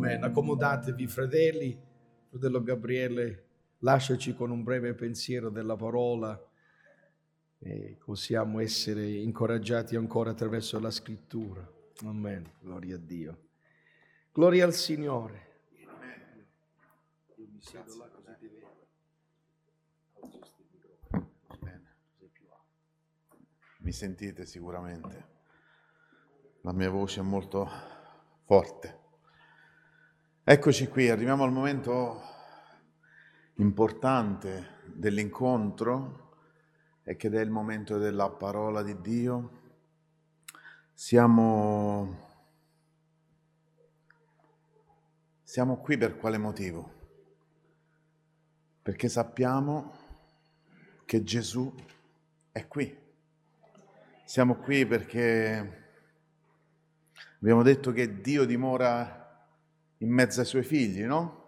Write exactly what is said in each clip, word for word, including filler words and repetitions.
Amen. Accomodatevi, fratelli. Fratello Gabriele, lasciaci con un breve pensiero della parola e possiamo essere incoraggiati ancora attraverso la scrittura. Amen. Gloria a Dio. Gloria al Signore. Io mi siedo là così ti vedo. Bene. Mi sentite sicuramente. La mia voce è molto forte. Eccoci qui, arriviamo al momento importante dell'incontro e che è il momento della parola di Dio. Siamo, siamo qui per quale motivo? Perché sappiamo che Gesù è qui. Siamo qui perché abbiamo detto che Dio dimora in mezzo ai suoi figli, no?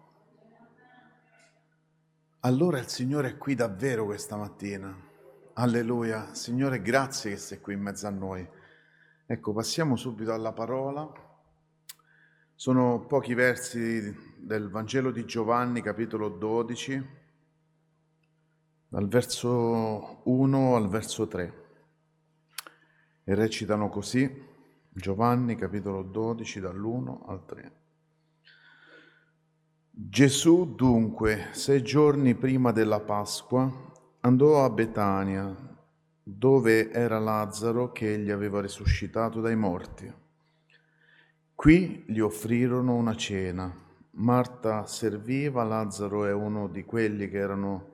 Allora il Signore è qui davvero questa mattina. Alleluia. Signore, grazie che sei qui in mezzo a noi. Ecco, passiamo subito alla parola. Sono pochi versi del Vangelo di Giovanni, capitolo dodici, dal verso uno al verso tre. E recitano così, Giovanni, capitolo dodici, dall'uno al tre. Gesù dunque, sei giorni prima della Pasqua, andò a Betania, dove era Lazzaro che egli aveva risuscitato dai morti. Qui gli offrirono una cena. Marta serviva, Lazzaro è uno di quelli che erano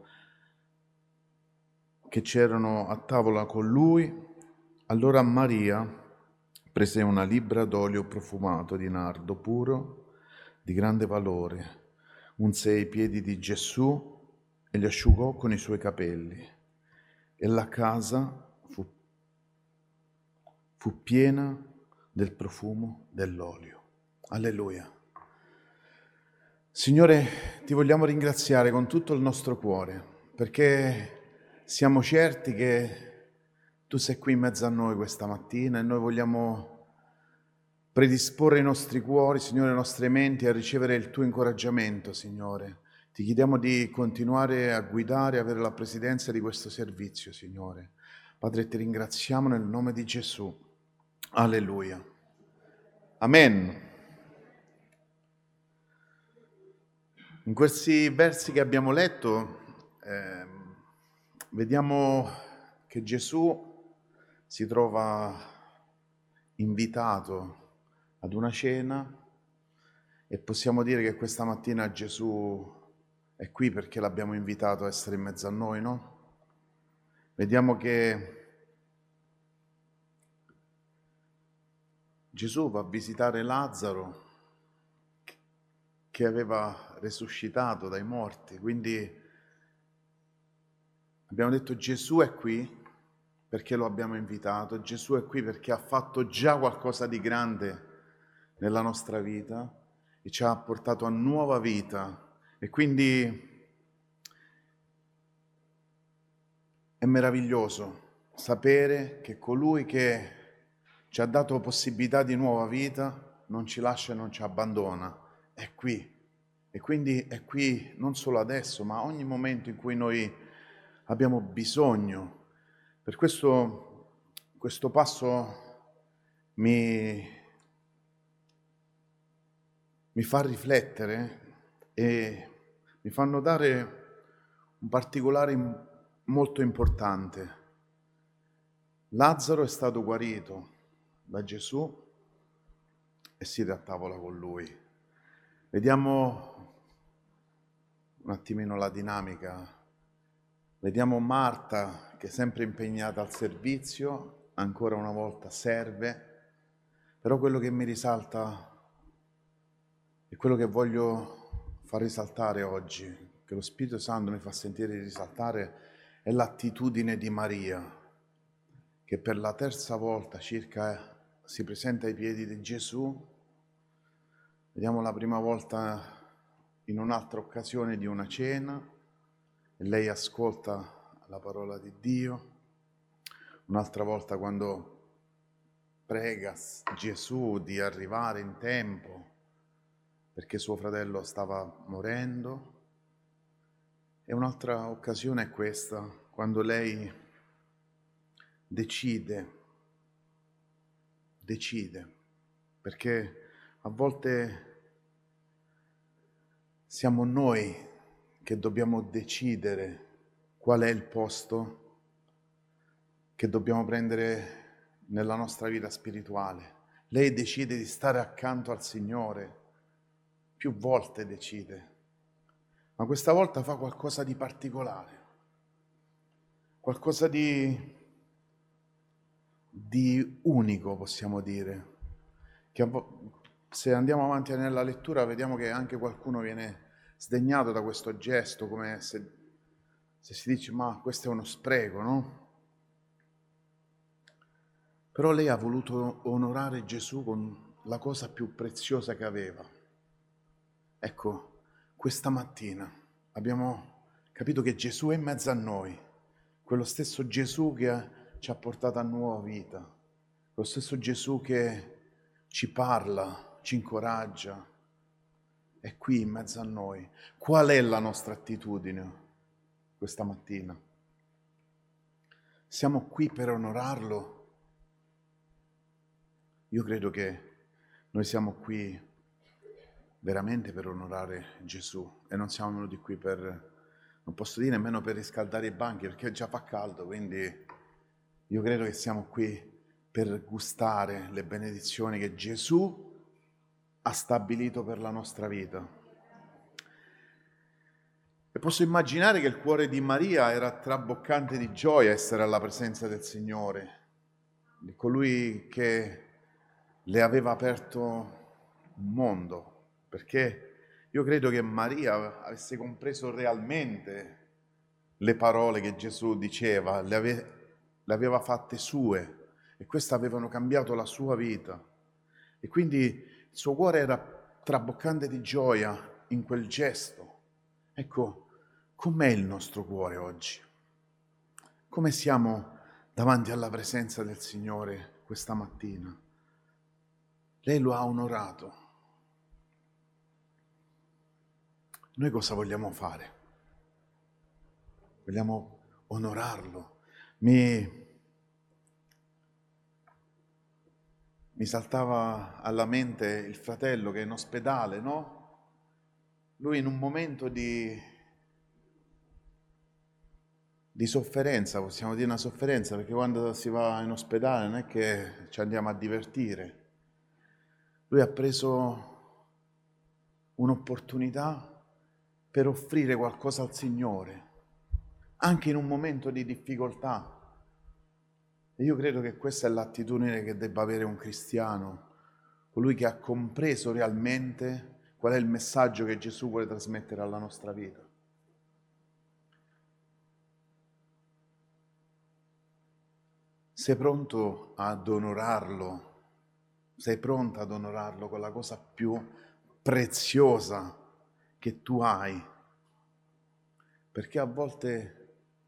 che c'erano a tavola con lui. Allora Maria prese una libbra d'olio profumato di nardo puro di grande valore, unse i piedi di Gesù e li asciugò con i suoi capelli. E la casa fu, fu piena del profumo dell'olio. Alleluia. Signore, ti vogliamo ringraziare con tutto il nostro cuore, perché siamo certi che tu sei qui in mezzo a noi questa mattina e noi vogliamo predisporre i nostri cuori, Signore, le nostre menti a ricevere il tuo incoraggiamento, Signore. Ti chiediamo di continuare a guidare e avere la presidenza di questo servizio, Signore. Padre, ti ringraziamo nel nome di Gesù. Alleluia. Amen. In questi versi che abbiamo letto, eh, vediamo che Gesù si trova invitato ad una cena e possiamo dire che questa mattina Gesù è qui perché l'abbiamo invitato a essere in mezzo a noi, no? Vediamo che Gesù va a visitare Lazzaro che aveva risuscitato dai morti, quindi abbiamo detto Gesù è qui perché lo abbiamo invitato, Gesù è qui perché ha fatto già qualcosa di grande nella nostra vita e ci ha portato a nuova vita e quindi è meraviglioso sapere che colui che ci ha dato possibilità di nuova vita non ci lascia e non ci abbandona, è qui e quindi è qui non solo adesso ma ogni momento in cui noi abbiamo bisogno. Per questo questo passo mi, mi fa riflettere e mi fa notare un particolare molto importante. Lazzaro è stato guarito da Gesù e siede a tavola con lui. Vediamo un attimino la dinamica. Vediamo Marta che è sempre impegnata al servizio, ancora una volta serve, però quello che mi risalta e quello che voglio far risaltare oggi, che lo Spirito Santo mi fa sentire risaltare, è l'attitudine di Maria, che per la terza volta circa si presenta ai piedi di Gesù. Vediamo la prima volta in un'altra occasione di una cena, e lei ascolta la parola di Dio. Un'altra volta quando prega Gesù di arrivare in tempo perché suo fratello stava morendo. E un'altra occasione è questa, quando lei decide, decide, perché a volte siamo noi che dobbiamo decidere qual è il posto che dobbiamo prendere nella nostra vita spirituale. Lei decide di stare accanto al Signore, più volte decide, ma questa volta fa qualcosa di particolare, qualcosa di, di unico, possiamo dire, che a vo- se andiamo avanti nella lettura vediamo che anche qualcuno viene sdegnato da questo gesto, come se, se si dice ma questo è uno spreco, no? Però lei ha voluto onorare Gesù con la cosa più preziosa che aveva. Ecco, questa mattina abbiamo capito che Gesù è in mezzo a noi, quello stesso Gesù che ci ha portato a nuova vita, quello stesso Gesù che ci parla, ci incoraggia, è qui in mezzo a noi. Qual è la nostra attitudine questa mattina? Siamo qui per onorarlo? Io credo che noi siamo qui veramente per onorare Gesù e non siamo venuti qui per, non posso dire nemmeno per riscaldare i banchi perché già fa caldo, quindi io credo che siamo qui per gustare le benedizioni che Gesù ha stabilito per la nostra vita. E posso immaginare che il cuore di Maria era traboccante di gioia essere alla presenza del Signore, di colui che le aveva aperto un mondo, perché io credo che Maria avesse compreso realmente le parole che Gesù diceva, le, ave, le aveva fatte sue e queste avevano cambiato la sua vita. E quindi il suo cuore era traboccante di gioia in quel gesto. Ecco, com'è il nostro cuore oggi? Come siamo davanti alla presenza del Signore questa mattina? Lei lo ha onorato. Noi cosa vogliamo fare? Vogliamo onorarlo. Mi, mi saltava alla mente il fratello che è in ospedale, no? Lui in un momento di, di sofferenza, possiamo dire una sofferenza, perché quando si va in ospedale non è che ci andiamo a divertire. Lui ha preso un'opportunità per offrire qualcosa al Signore, anche in un momento di difficoltà. E io credo che questa è l'attitudine che debba avere un cristiano, colui che ha compreso realmente qual è il messaggio che Gesù vuole trasmettere alla nostra vita. Sei pronto ad onorarlo? Sei pronta ad onorarlo con la cosa più preziosa che tu hai? Perché a volte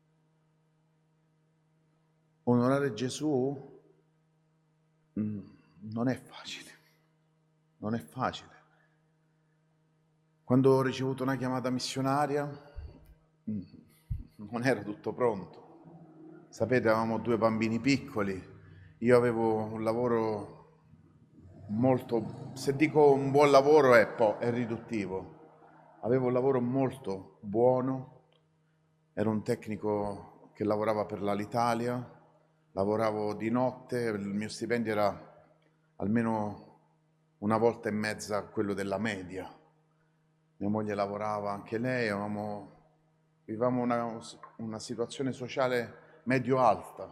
onorare Gesù mm, non è facile, non è facile. Quando ho ricevuto una chiamata missionaria mm, non era tutto pronto. Sapete, avevamo due bambini piccoli, io avevo un lavoro molto, se dico un buon lavoro è, po', è riduttivo, avevo un lavoro molto buono, ero un tecnico che lavorava per l'Alitalia, lavoravo di notte, il mio stipendio era almeno una volta e mezza quello della media. Mia moglie lavorava anche lei, avevamo, vivevamo una, una situazione sociale medio-alta.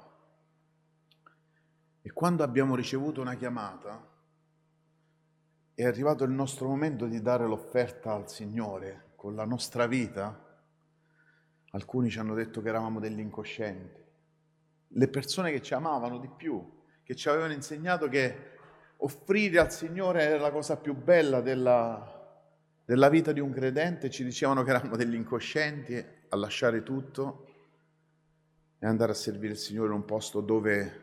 E quando abbiamo ricevuto una chiamata, è arrivato il nostro momento di dare l'offerta al Signore con la nostra vita. Alcuni ci hanno detto che eravamo degli incoscienti. Le persone che ci amavano di più, che ci avevano insegnato che offrire al Signore era la cosa più bella della, della vita di un credente, ci dicevano che eravamo degli incoscienti a lasciare tutto e andare a servire il Signore in un posto dove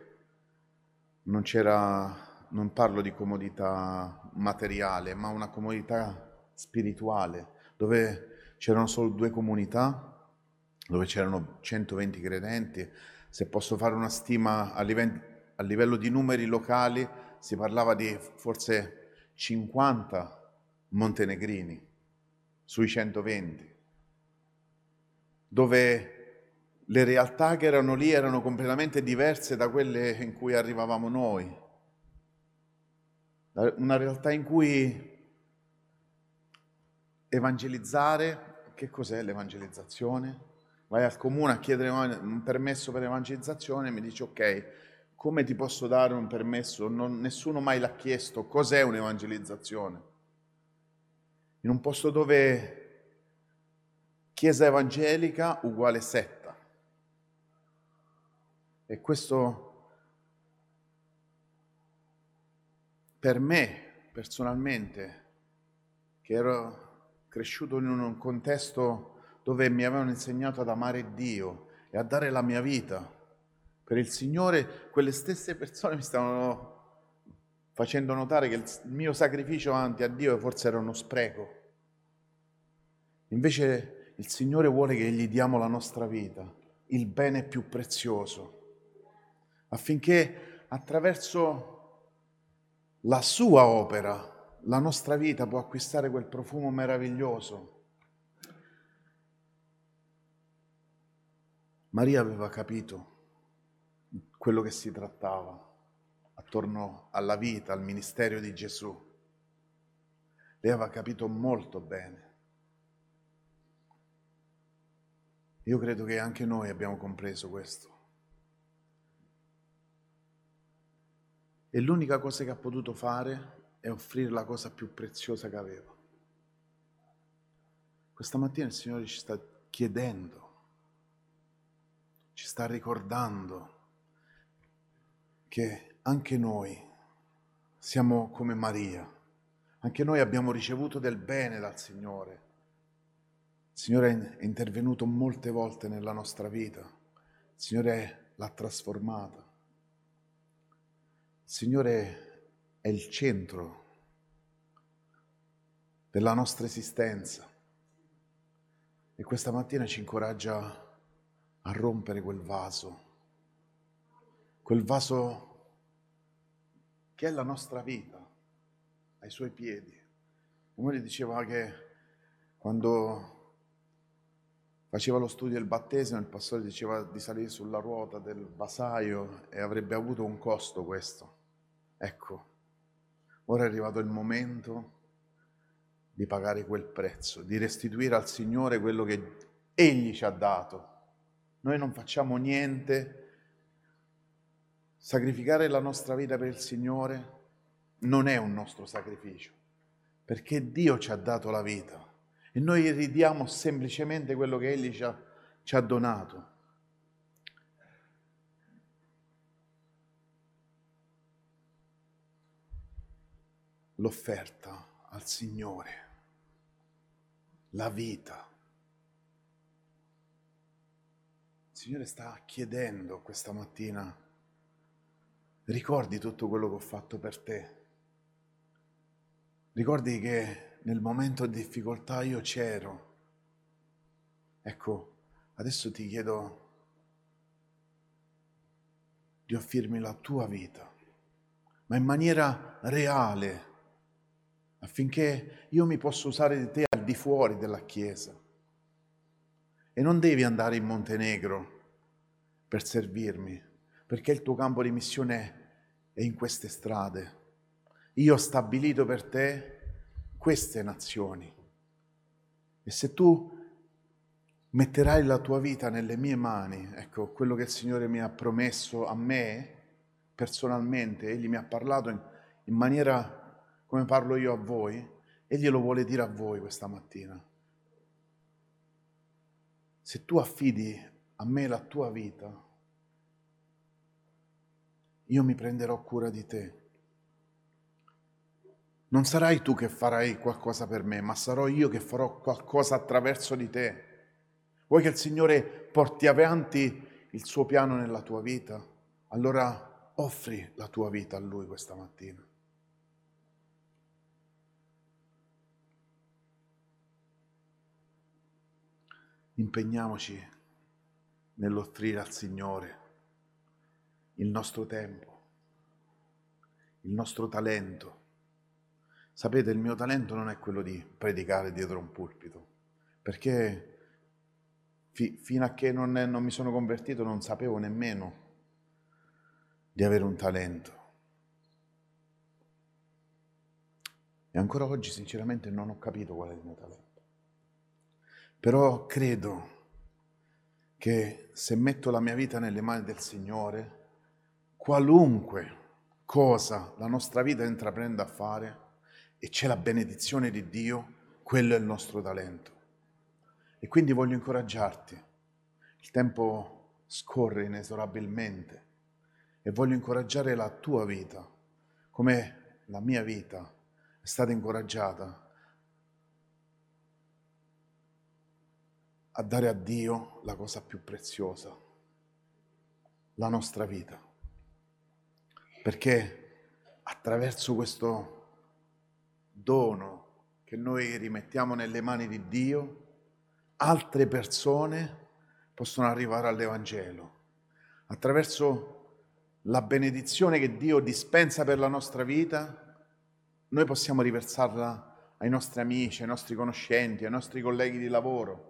non c'era, non parlo di comodità materiale, ma una comodità spirituale, dove c'erano solo due comunità, dove c'erano centoventi credenti. Se posso fare una stima a livello, a livello di numeri locali, si parlava di forse cinquanta montenegrini sui centoventi, dove le realtà che erano lì erano completamente diverse da quelle in cui arrivavamo noi. Una realtà in cui evangelizzare, che cos'è l'evangelizzazione? Vai al comune a chiedere un permesso per evangelizzazione e mi dici ok, come ti posso dare un permesso? Non, nessuno mai l'ha chiesto, cos'è un'evangelizzazione? In un posto dove chiesa evangelica uguale setta. E questo per me, personalmente, che ero cresciuto in un contesto dove mi avevano insegnato ad amare Dio e a dare la mia vita per il Signore, quelle stesse persone mi stavano facendo notare che il mio sacrificio davanti a Dio forse era uno spreco. Invece il Signore vuole che gli diamo la nostra vita, il bene più prezioso, affinché attraverso la sua opera la nostra vita può acquistare quel profumo meraviglioso. Maria aveva capito quello che si trattava attorno alla vita, al ministero di Gesù. Lei aveva capito molto bene. Io credo che anche noi abbiamo compreso questo. E l'unica cosa che ha potuto fare è offrire la cosa più preziosa che aveva. Questa mattina il Signore ci sta chiedendo, ci sta ricordando che anche noi siamo come Maria, anche noi abbiamo ricevuto del bene dal Signore. Il Signore è intervenuto molte volte nella nostra vita, il Signore l'ha trasformata. Il Signore è il centro della nostra esistenza e questa mattina ci incoraggia a rompere quel vaso, quel vaso che è la nostra vita, ai Suoi piedi. Come diceva che quando faceva lo studio del battesimo, il pastore diceva di salire sulla ruota del vasaio e avrebbe avuto un costo questo. Ecco, ora è arrivato il momento di pagare quel prezzo, di restituire al Signore quello che Egli ci ha dato. Noi non facciamo niente. Sacrificare la nostra vita per il Signore non è un nostro sacrificio, perché Dio ci ha dato la vita. E noi ridiamo semplicemente quello che Egli ci ha, ci ha donato. L'offerta al Signore, la vita. Il Signore sta chiedendo questa mattina, ricordi tutto quello che ho fatto per te. Ricordi che nel momento di difficoltà io c'ero. Ecco, adesso ti chiedo di offrirmi la tua vita, ma in maniera reale, affinché io mi possa usare di te al di fuori della Chiesa. E non devi andare in Montenegro per servirmi, perché il tuo campo di missione è in queste strade. Io ho stabilito per te queste nazioni. E se tu metterai la tua vita nelle mie mani, ecco, quello che il Signore mi ha promesso a me, personalmente, Egli mi ha parlato in, in maniera come parlo io a voi, Egli lo vuole dire a voi questa mattina. Se tu affidi a me la tua vita, io mi prenderò cura di te. Non sarai tu che farai qualcosa per me, ma sarò io che farò qualcosa attraverso di te. Vuoi che il Signore porti avanti il suo piano nella tua vita? Allora offri la tua vita a Lui questa mattina. impegniamoci nell'offrire al Signore il nostro tempo, il nostro talento. Sapete, il mio talento non è quello di predicare dietro un pulpito, perché fi- fino a che non, non mi sono convertito non sapevo nemmeno di avere un talento. E ancora oggi sinceramente non ho capito qual è il mio talento. Però credo che se metto la mia vita nelle mani del Signore, qualunque cosa la nostra vita intraprenda a fare e c'è la benedizione di Dio, quello è il nostro talento. E quindi voglio incoraggiarti. Il tempo scorre inesorabilmente e voglio incoraggiare la tua vita, come la mia vita è stata incoraggiata a dare a Dio la cosa più preziosa, la nostra vita. Perché attraverso questo dono che noi rimettiamo nelle mani di Dio, altre persone possono arrivare all'Evangelo. Attraverso la benedizione che Dio dispensa per la nostra vita, noi possiamo riversarla ai nostri amici, ai nostri conoscenti, ai nostri colleghi di lavoro.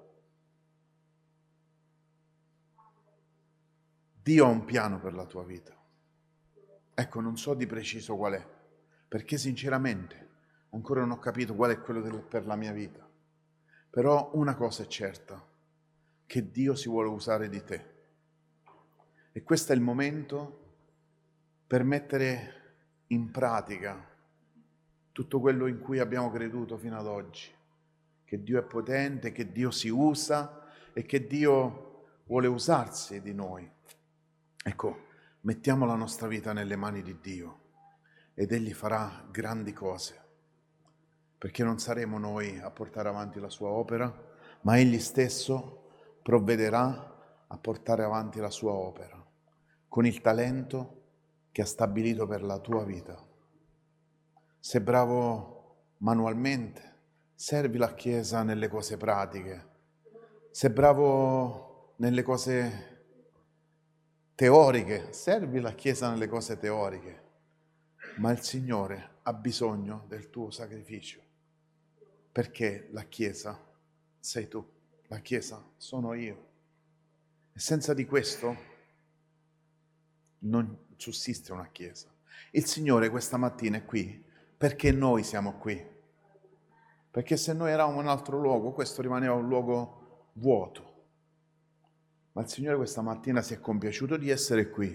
Dio ha un piano per la tua vita. Ecco, non so di preciso qual è, perché sinceramente ancora non ho capito qual è quello del, per la mia vita. Però una cosa è certa, che Dio si vuole usare di te. E questo è il momento per mettere in pratica tutto quello in cui abbiamo creduto fino ad oggi, che Dio è potente, che Dio si usa e che Dio vuole usarsi di noi. Ecco, mettiamo la nostra vita nelle mani di Dio ed Egli farà grandi cose, perché non saremo noi a portare avanti la sua opera, ma Egli stesso provvederà a portare avanti la sua opera con il talento che ha stabilito per la tua vita. Sei bravo manualmente, servi la Chiesa nelle cose pratiche. Sei bravo nelle cose teoriche, servi la Chiesa nelle cose teoriche. Ma il Signore ha bisogno del tuo sacrificio, perché la Chiesa sei tu, la Chiesa sono io. E senza di questo non sussiste una Chiesa. Il Signore questa mattina è qui perché noi siamo qui. Perché se noi eravamo in un altro luogo, questo rimaneva un luogo vuoto. Ma il Signore questa mattina si è compiaciuto di essere qui.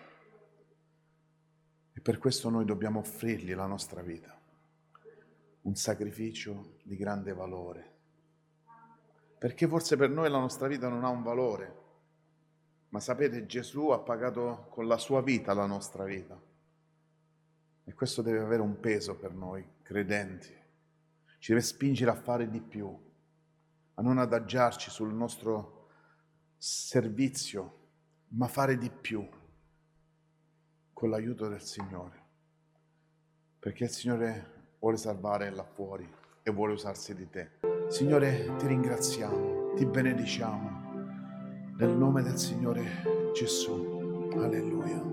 E per questo noi dobbiamo offrirgli la nostra vita. Un sacrificio di grande valore. Perché forse per noi la nostra vita non ha un valore. Ma sapete, Gesù ha pagato con la sua vita la nostra vita. E questo deve avere un peso per noi, credenti. Ci deve spingere a fare di più, a non adagiarci sul nostro servizio, ma fare di più con l'aiuto del Signore. Perché il Signore vuole salvare là fuori e vuole usarsi di te. Signore, ti ringraziamo, ti benediciamo nel nome del Signore Gesù. Alleluia.